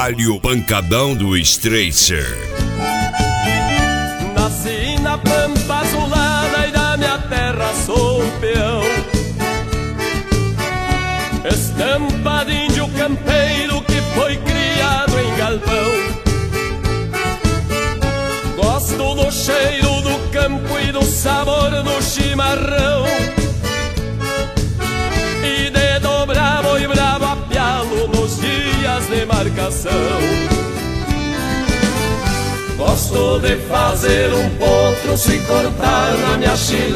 Palio Pancadão do Stracer. Nasci na pampa azulada e da minha terra sou peão, estampa de índio campeiro que foi criado em galpão. Gosto do cheiro do campo e do sabor do chimarrão, e de dobrar boi bravo a pialo nos dias de marcação. Gosto de fazer um potro se cortar na minha chilena,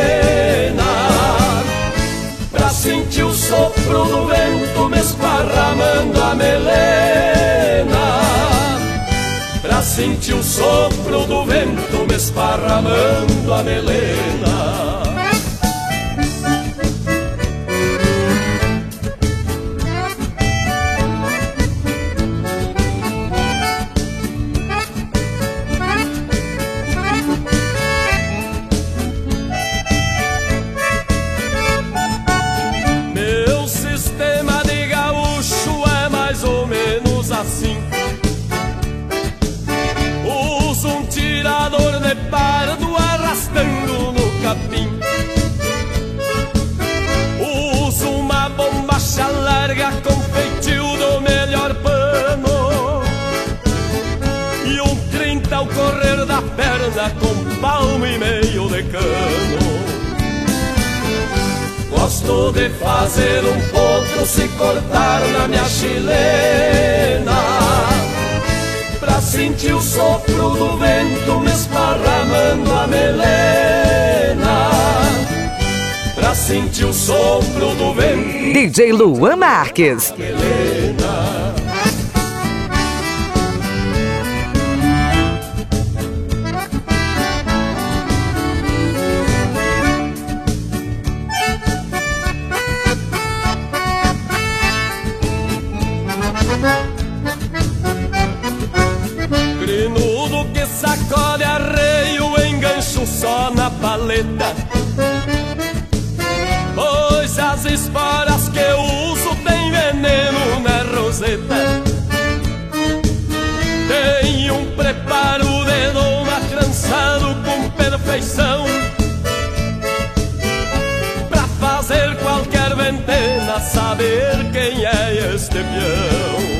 pra sentir o sopro do vento me esparramando a melena, pra sentir o sopro do vento me esparramando a melena. Assim, uso um tirador de pardo arrastando no capim, uso uma bombacha larga com feitio do melhor pano, e um 30 ao correr da perna com palmo e meio de cano. Gosto de fazer um potro se cortar na minha chilena, pra sentir o sopro do vento me esparramando a melena, pra sentir o sopro do vento. DJ Luan Marques. Grinudo que sacode arreio, engancho só na paleta, pois as esporas que eu uso tem veneno na roseta. Tem um preparo de doma trançado com perfeição, pra fazer qualquer ventena saber quem é este peão.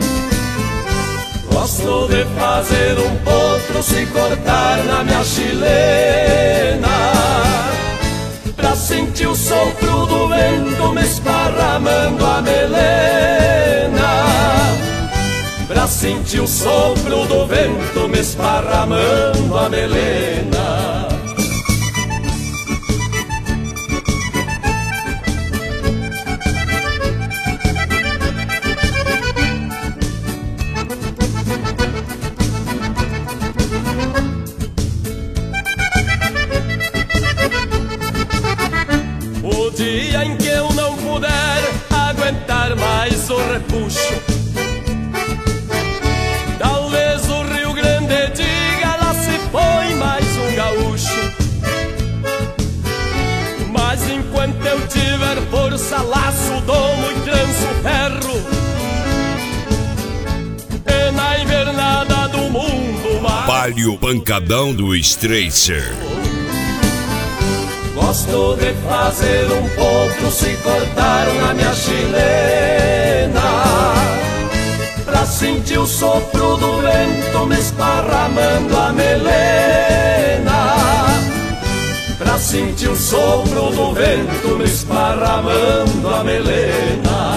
Gosto de fazer um potro se cortar na minha chilena, pra sentir o sopro do vento me esparramando a melena, pra sentir o sopro do vento me esparramando a melena. O dia em que eu não puder aguentar mais o repuxo, talvez o Rio Grande diga: lá se foi mais um gaúcho. Mas enquanto eu tiver força, laço, domo e tranço ferro, e na invernada do mundo Palio Pancadão do Stracer. gosto de fazer um potro se cortar na minha chilena, pra sentir o sopro do vento me esparramando a melena, pra sentir o sopro do vento me esparramando a melena.